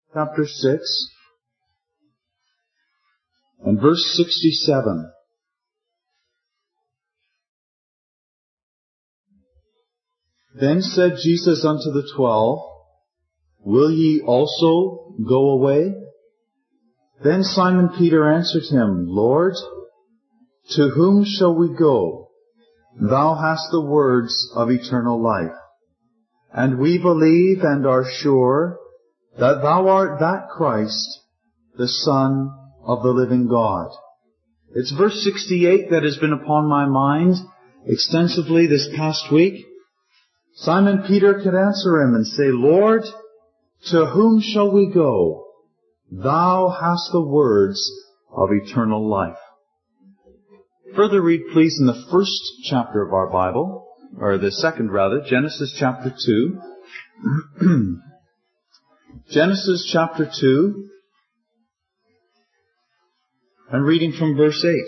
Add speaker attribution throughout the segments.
Speaker 1: chapter 6, and verse 67. Then said Jesus unto the 12, Will ye also go away? Then Simon Peter answered him, Lord, to whom shall we go? Thou hast the words of eternal life. And we believe and are sure that thou art that Christ, the Son of the living God. It's verse 68 that has been upon my mind extensively this past week. Simon Peter could answer him and say, Lord, to whom shall we go? Thou hast the words of eternal life. Further read, please, in the first chapter of our Bible, or the second rather, Genesis chapter 2. Genesis chapter 2, and reading from verse 8.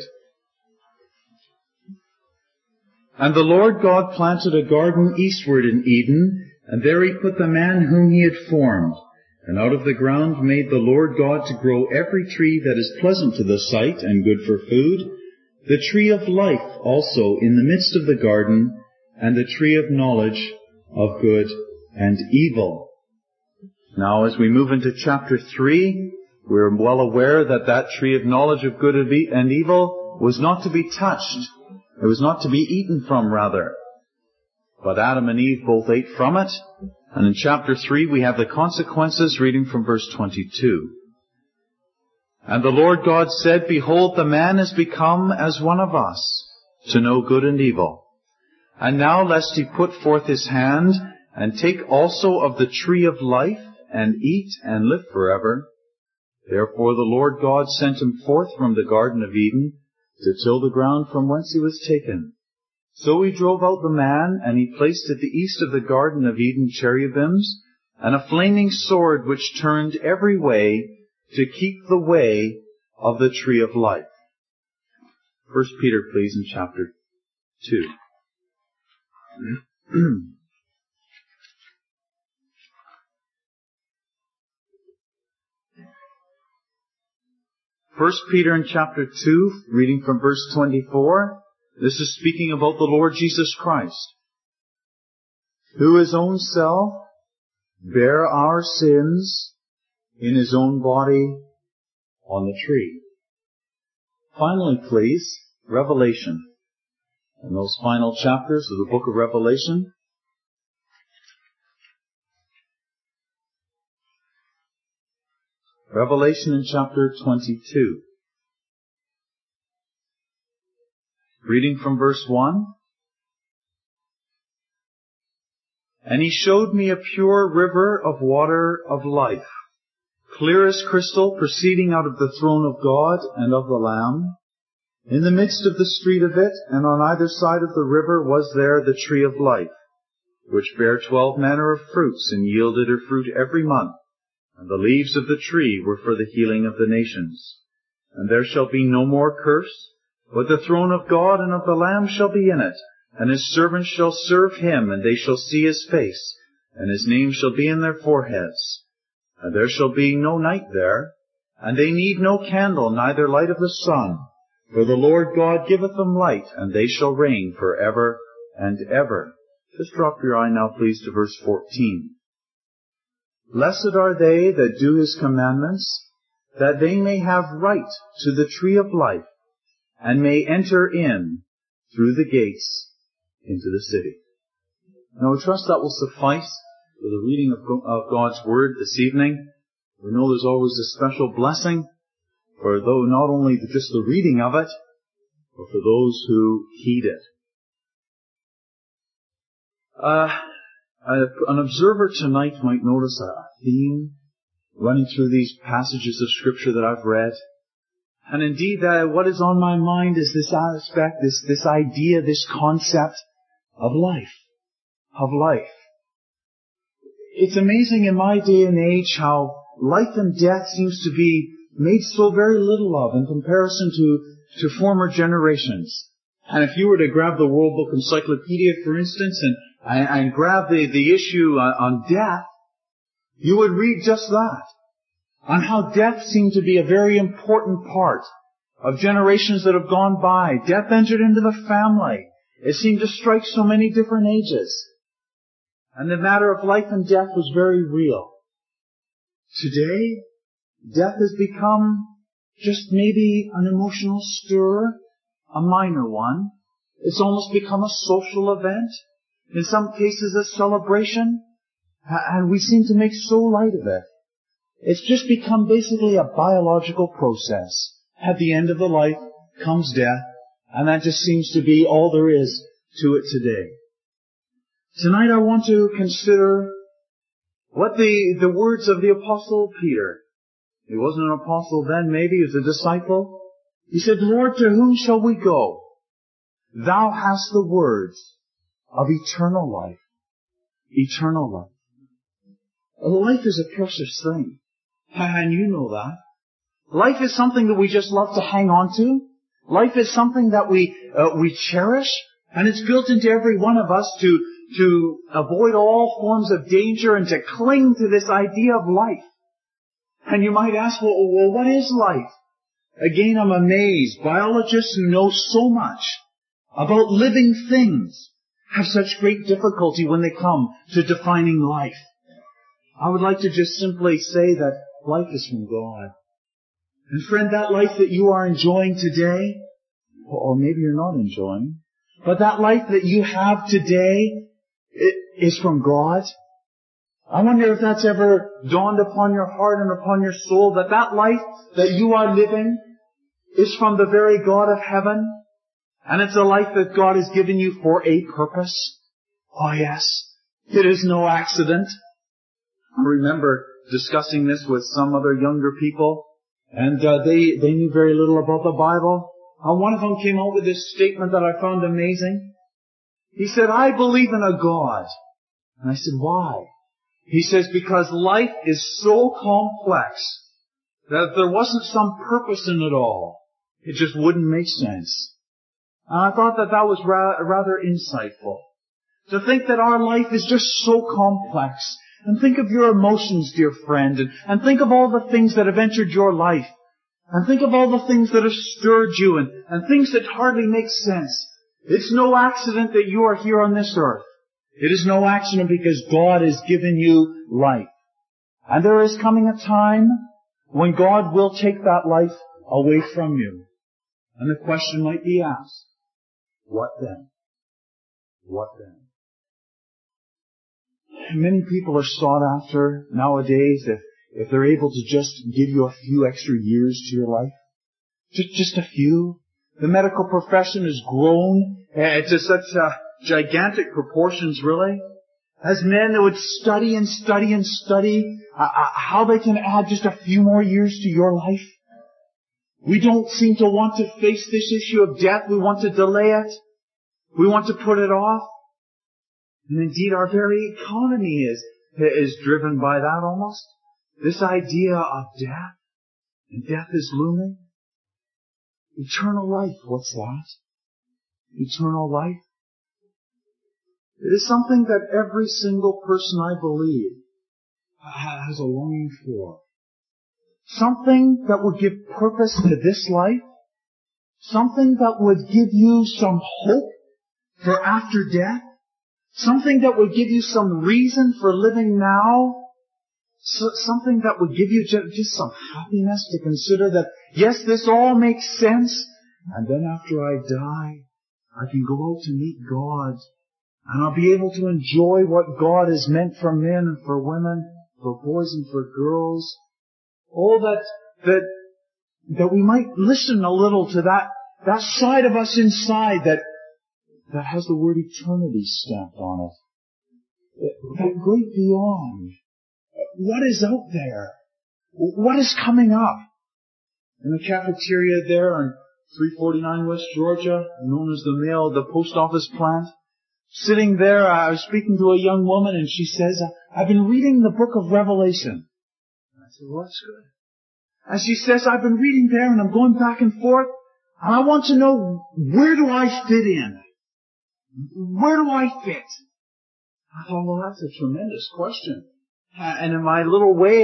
Speaker 1: And the Lord God planted a garden eastward in Eden, and there he put the man whom he had formed. And out of the ground made the Lord God to grow every tree that is pleasant to the sight and good for food, the tree of life also in the midst of the garden, and the tree of knowledge of good and evil. Now, as we move into chapter 3, we're well aware that that tree of knowledge of good and evil was not to be touched. It was not to be eaten from, rather. But Adam and Eve both ate from it. And in chapter 3, we have the consequences, reading from verse 22. And the Lord God said, Behold, the man is become as one of us, to know good and evil. And now lest he put forth his hand, and take also of the tree of life, and eat and live forever. Therefore the Lord God sent him forth from the Garden of Eden, to till the ground from whence he was taken. So he drove out the man, and he placed at the east of the Garden of Eden cherubims, and a flaming sword which turned every way, to keep the way of the tree of life. 1 Peter, please, in chapter 2. 1 Peter in chapter 2, reading from verse 24, this is speaking about the Lord Jesus Christ, who his own self bare our sins in his own body on the tree. Finally, please, Revelation. In those final chapters of the book of Revelation, Revelation in chapter 22. Reading from verse 1. And he showed me a pure river of water of life, clear as crystal, proceeding out of the throne of God and of the Lamb. In the midst of the street of it, and on either side of the river, was there the tree of life, which bare 12 manner of fruits, and yielded her fruit every month. And the leaves of the tree were for the healing of the nations. And there shall be no more curse, but the throne of God and of the Lamb shall be in it, and his servants shall serve him, and they shall see his face, and his name shall be in their foreheads. And there shall be no night there, and they need no candle, neither light of the sun, for the Lord God giveth them light, and they shall reign for ever and ever. Just drop your eye now, please, to verse 14. Blessed are they that do his commandments, that they may have right to the tree of life, and may enter in through the gates into the city. Now, I trust that will suffice for the reading of God's Word this evening. We know there's always a special blessing for though not only just the reading of it, but for those who heed it. An observer tonight might notice a theme running through these passages of Scripture that I've read. And indeed, what is on my mind is this aspect, this idea, this concept of life. Of life. It's amazing in my day and age how life and death seems to be made so very little of in comparison to former generations. And if you were to grab the World Book Encyclopedia, for instance, and grab the issue on death, you would read just that. on how death seemed to be a very important part of generations that have gone by. Death entered into the family. It seemed to strike so many different ages. And the matter of life and death was very real. Today, death has become just maybe an emotional stir, a minor one. It's almost become a social event. In some cases, a celebration. And we seem to make so light of it. It's just become basically a biological process. At the end of the life comes death, and that just seems to be all there is to it today. Tonight I want to consider what the words of the Apostle Peter. He wasn't an apostle then, maybe. He was a disciple. He said, Lord, to whom shall we go? Thou hast the words of eternal life. Eternal life. Life is a precious thing. And you know that. Life is something that we just love to hang on to. Life is something that we cherish. And it's built into every one of us to avoid all forms of danger and to cling to this idea of life. And you might ask, well, what is life? Again, I'm amazed. Biologists who know so much about living things have such great difficulty when they come to defining life. I would like to just simply say that life is from God. And friend, that life that you are enjoying today, or maybe you're not enjoying, but that life that you have today is from God. I wonder if that's ever dawned upon your heart and upon your soul, that life that you are living is from the very God of heaven, and it's a life that God has given you for a purpose. Oh yes, it is no accident. I remember discussing this with some other younger people, and they knew very little about the Bible. One of them came out with this statement that I found amazing. He said, I believe in a God. And I said, why? He says, because life is so complex that if there wasn't some purpose in it all, it just wouldn't make sense. And I thought that was rather insightful. To think that our life is just so complex. And think of your emotions, dear friend, and think of all the things that have entered your life. And think of all the things that have stirred you, and things that hardly make sense. It's no accident that you are here on this earth. It is no accident because God has given you life. And there is coming a time when God will take that life away from you. And the question might be asked, what then? What then? Many people are sought after nowadays if they're able to just give you a few extra years to your life. Just a few. The medical profession has grown to such gigantic proportions, really. As men that would study and study and study how they can add just a few more years to your life. We don't seem to want to face this issue of death. We want to delay it. We want to put it off. And indeed, our very economy is driven by that almost. This idea of death. And death is looming. Eternal life, what's that? Eternal life? It is something that every single person, I believe, has a longing for. Something that would give purpose to this life. Something that would give you some hope for after death. Something that would give you some reason for living now. Something that would give you just some happiness to consider that, yes, this all makes sense. And then after I die, I can go out to meet God. And I'll be able to enjoy what God has meant for men and for women, for boys and for girls. All that we might listen a little to that side of us inside that has the word eternity stamped on it. That great beyond. What is out there? What is coming up? In the cafeteria there on 349 West Georgia, known as the post office plant, sitting there, I was speaking to a young woman and she says, I've been reading the book of Revelation. And I said, well, that's good. And she says, I've been reading there and I'm going back and forth and I want to know, where do I fit in? Where do I fit? I thought, well, that's a tremendous question. And in my little way,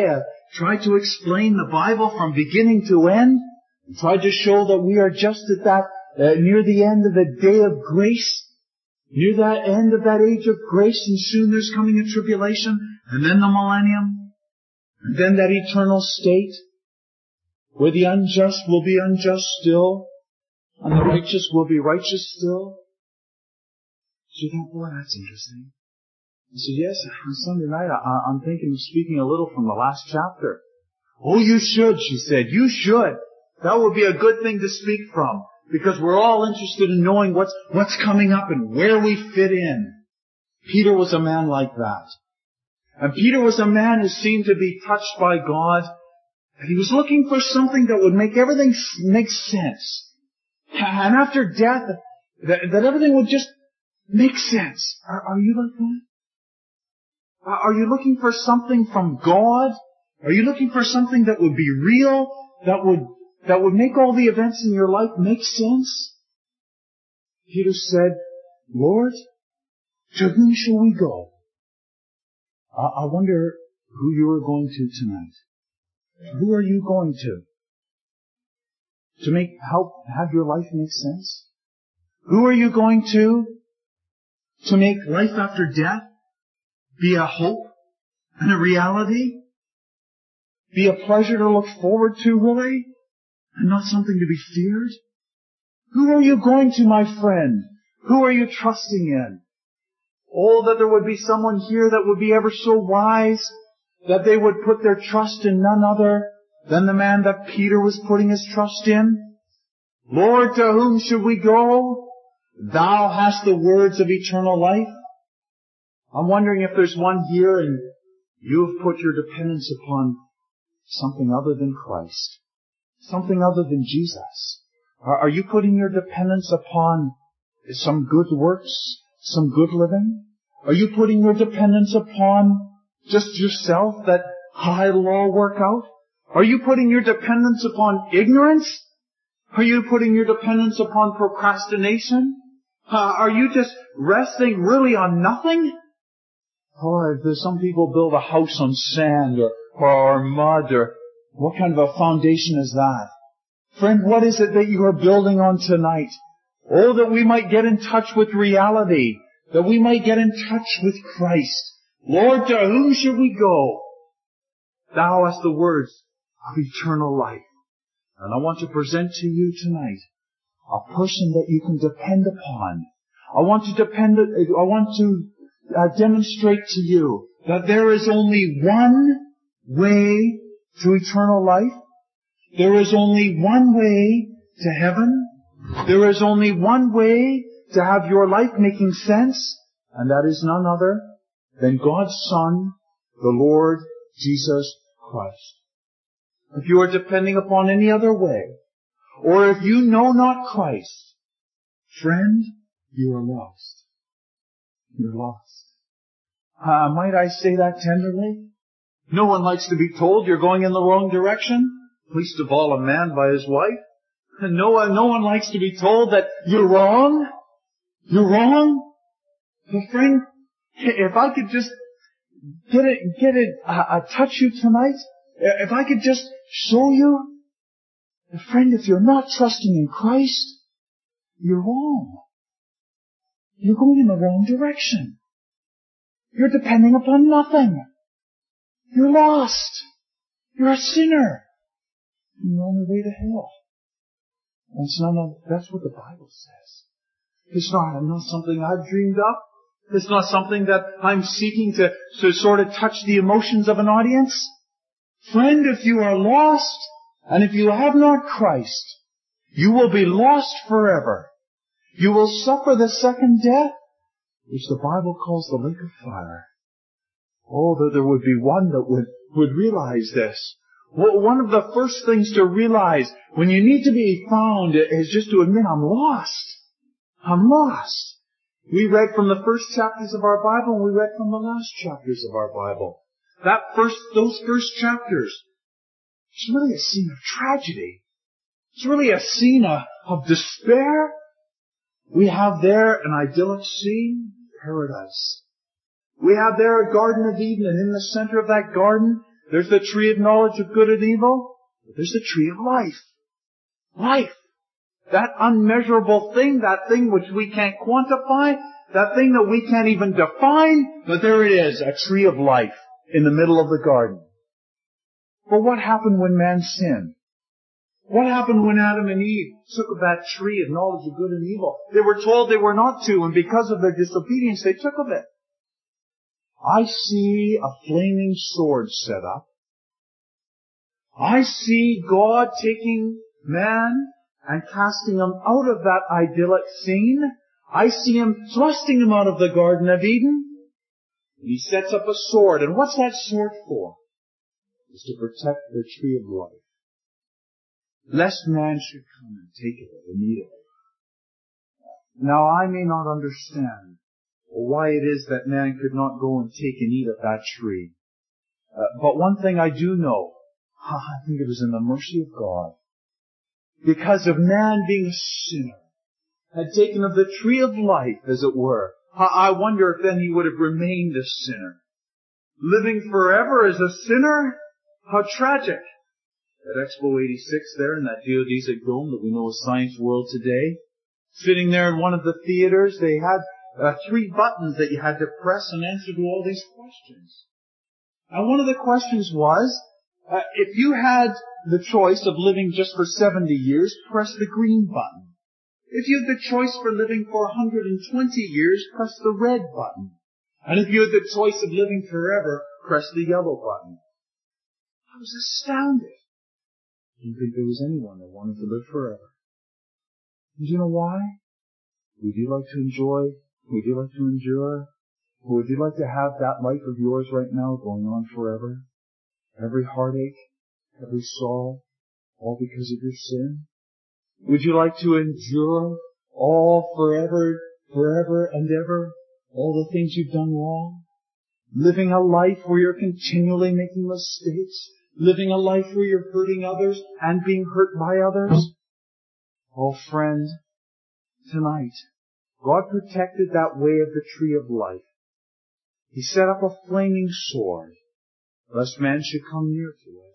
Speaker 1: tried to explain the Bible from beginning to end, and tried to show that we are just at that, near the end of the day of grace, near that end of that age of grace, and soon there's coming a tribulation, and then the millennium, and then that eternal state, where the unjust will be unjust still, and the righteous will be righteous still. So you think, boy, that's interesting. I said, yes, on Sunday night I'm thinking of speaking a little from the last chapter. Oh, you should, she said. You should. That would be a good thing to speak from, because we're all interested in knowing what's coming up and where we fit in. Peter was a man like that. And Peter was a man who seemed to be touched by God. And he was looking for something that would make everything make sense. And after death, that everything would just make sense. Are you like that? Are you looking for something from God? Are you looking for something that would be real, that would make all the events in your life make sense? Peter said, Lord, to whom shall we go? I wonder who you are going to tonight. Who are you going to? To have your life make sense? Who are you going to make life after death be a hope and a reality? Be a pleasure to look forward to, really? And not something to be feared? Who are you going to, my friend? Who are you trusting in? Oh, that there would be someone here that would be ever so wise, that they would put their trust in none other than the man that Peter was putting his trust in. Lord, to whom should we go? Thou hast the words of eternal life. I'm wondering if there's one here and you have put your dependence upon something other than Christ, something other than Jesus. Are you putting your dependence upon some good works, some good living? Are you putting your dependence upon just yourself, that it'll all work out? Are you putting your dependence upon ignorance? Are you putting your dependence upon procrastination? Are you just resting really on nothing? Oh, there's some people build a house on sand or mud, or what kind of a foundation is that? Friend, what is it that you are building on tonight? Oh, that we might get in touch with reality, that we might get in touch with Christ. Lord, to whom should we go? Thou hast the words of eternal life. And I want to present to you tonight a person that you can depend upon. I want to demonstrate to you that there is only one way to eternal life. There is only one way to heaven. There is only one way to have your life making sense, and that is none other than God's Son, the Lord Jesus Christ. If you are depending upon any other way, or if you know not Christ, friend, you are lost. You're lost. Might I say that tenderly? No one likes to be told you're going in the wrong direction, least of all a man by his wife. And no one likes to be told that you're wrong. You're wrong. But friend, if I could just touch you tonight, if I could just show you, friend, if you're not trusting in Christ, you're wrong. You're going in the wrong direction. You're depending upon nothing. You're lost. You're a sinner. You're on your way to hell. That's what the Bible says. It's not something I've dreamed up. It's not something that I'm seeking to sort of touch the emotions of an audience. Friend, if you are lost, and if you have not Christ, you will be lost forever. You will suffer the second death, which the Bible calls the lake of fire. Oh, that there would be one that would realize this. Well, one of the first things to realize when you need to be found is just to admit, I'm lost. I'm lost. We read from the first chapters of our Bible, and we read from the last chapters of our Bible. Those first chapters, it's really a scene of tragedy. It's really a scene of despair. We have there an idyllic scene, paradise. We have there a Garden of Eden, and in the center of that garden, There's the tree of knowledge of good and evil. But there's the tree of life. Life. That unmeasurable thing, that thing which we can't quantify, that thing that we can't even define, but there it is, a tree of life in the middle of the garden. But what happened when man sinned? What happened when Adam and Eve took of that tree of knowledge of good and evil? They were told they were not to, and because of their disobedience, they took of it. I see a flaming sword set up. I see God taking man and casting him out of that idyllic scene. I see him thrusting him out of the Garden of Eden. And he sets up a sword. And what's that sword for? It's to protect the tree of life. Lest man should come and take of it and eat of it. Now I may not understand why it is that man could not go and take and eat of that tree. But one thing I do know, I think it was in the mercy of God. Because of man being a sinner, had taken of the tree of life, as it were. I wonder if then he would have remained a sinner. Living forever as a sinner? How tragic. At Expo 86 there in that geodesic dome that we know as Science World today, sitting there in one of the theaters, they had 3 buttons that you had to press and answer to all these questions. And one of the questions was, if you had the choice of living just for 70 years, press the green button. If you had the choice for living for 120 years, press the red button. And if you had the choice of living forever, press the yellow button. I was astounded. I didn't think there was anyone that wanted to live forever. And do you know why? Would you like to enjoy? Would you like to endure? Would you like to have that life of yours right now going on forever? Every heartache, every sorrow, all because of your sin? Would you like to endure all forever and ever, all the things you've done wrong? Living a life where you're continually making mistakes? Living a life where you're hurting others and being hurt by others? Oh, friend, tonight, God protected that way of the tree of life. He set up a flaming sword, lest man should come near to it.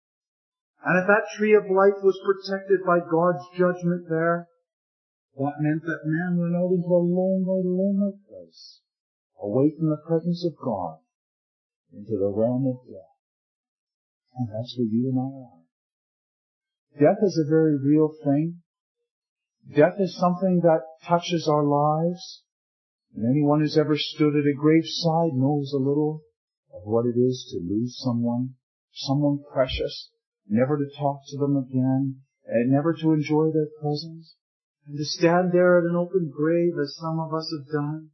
Speaker 1: And if that tree of life was protected by God's judgment there, that meant that man went out into a lonely place, away from the presence of God, into the realm of death. And that's where you and I are. Death is a very real thing. Death is something that touches our lives. And anyone who's ever stood at a graveside knows a little of what it is to lose someone precious, never to talk to them again, and never to enjoy their presence, and to stand there at an open grave as some of us have done.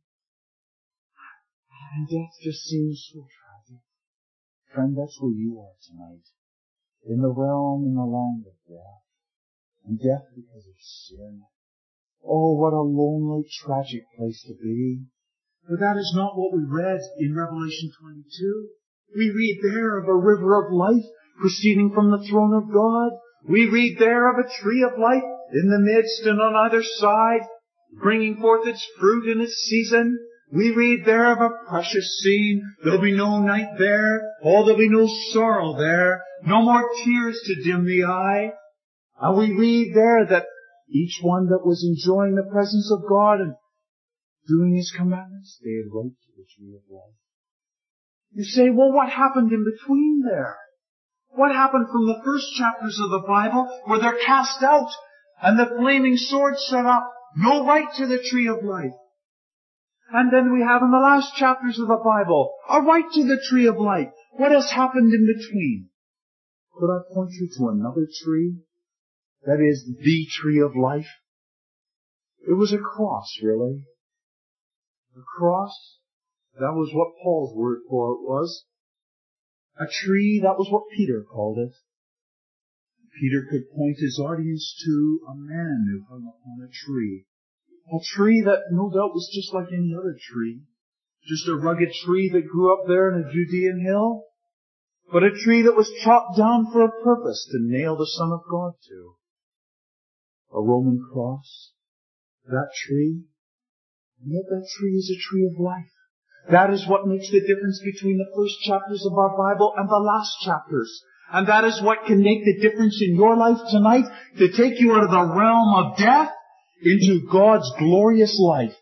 Speaker 1: And death just seems so tragic. Friend, that's where you are tonight, in the realm, in the land of death, and death because of sin. Oh, what a lonely, tragic place to be. But that is not what we read in Revelation 22. We read there of a river of life proceeding from the throne of God. We read there of a tree of life in the midst and on either side, bringing forth its fruit in its season. We read there of a precious scene. There'll be no night there. Oh, there'll be no sorrow there. No more tears to dim the eye. And we read there that each one that was enjoying the presence of God and doing His commandments, they had right to the tree of life. You say, well, what happened in between there? What happened from the first chapters of the Bible where they're cast out and the flaming sword set up, no right to the tree of life? And then we have in the last chapters of the Bible, a right to the tree of life. What has happened in between? Could I point you to another tree? That is the tree of life. It was a cross, really. A cross, that was what Paul's word for it was. A tree, that was what Peter called it. Peter could point his audience to a man who hung upon a tree. A tree that no doubt was just like any other tree. Just a rugged tree that grew up there in a Judean hill. But a tree that was chopped down for a purpose to nail the Son of God to. A Roman cross. That tree. And yet that tree is a tree of life. That is what makes the difference between the first chapters of our Bible and the last chapters. And that is what can make the difference in your life tonight, to take you out of the realm of death into God's glorious life.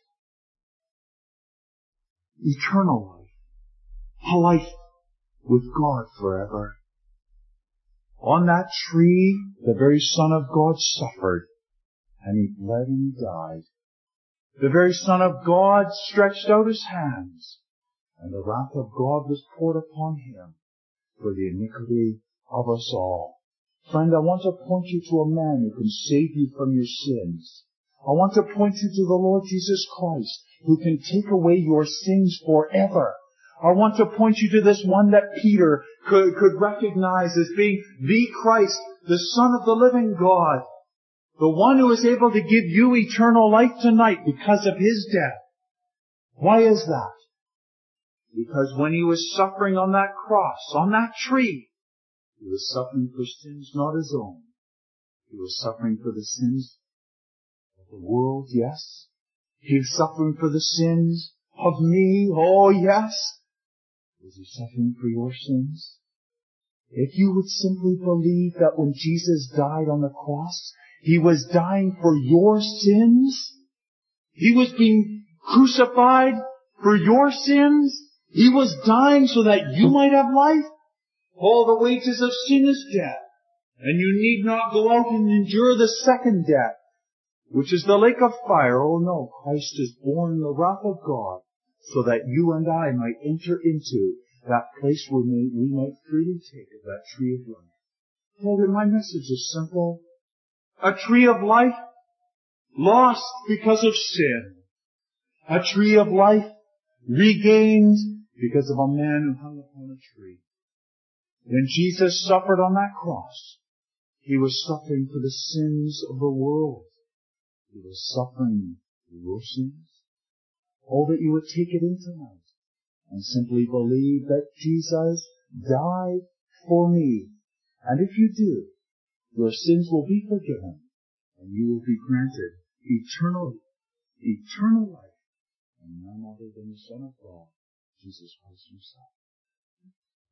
Speaker 1: Eternal life. A life with God forever. On that tree, the very Son of God suffered, and He bled and He died. The very Son of God stretched out His hands, and the wrath of God was poured upon Him for the iniquity of us all. Friend, I want to point you to a man who can save you from your sins. I want to point you to the Lord Jesus Christ, who can take away your sins forever. I want to point you to this one that Peter could recognize as being the Christ, the Son of the living God. The one who is able to give you eternal life tonight because of His death. Why is that? Because when He was suffering on that cross, on that tree, He was suffering for sins not His own. He was suffering for the sins of the world, yes. He was suffering for the sins of me, oh yes. Was He suffering for your sins? If you would simply believe that when Jesus died on the cross, He was dying for your sins. He was being crucified for your sins. He was dying so that you might have life. All the wages of sin is death. And you need not go out and endure the second death, which is the lake of fire. Oh no, Christ has borne the wrath of God so that you and I might enter into that place where we might freely take of that tree of life. Well, my message is simple. A tree of life lost because of sin. A tree of life regained because of a man who hung upon a tree. When Jesus suffered on that cross, He was suffering for the sins of the world. He was suffering for your sins. Oh, that you would take it in tonight and simply believe that Jesus died for me. And if you do, your sins will be forgiven, and you will be granted eternal life, and none other than the Son of God, Jesus Christ Himself.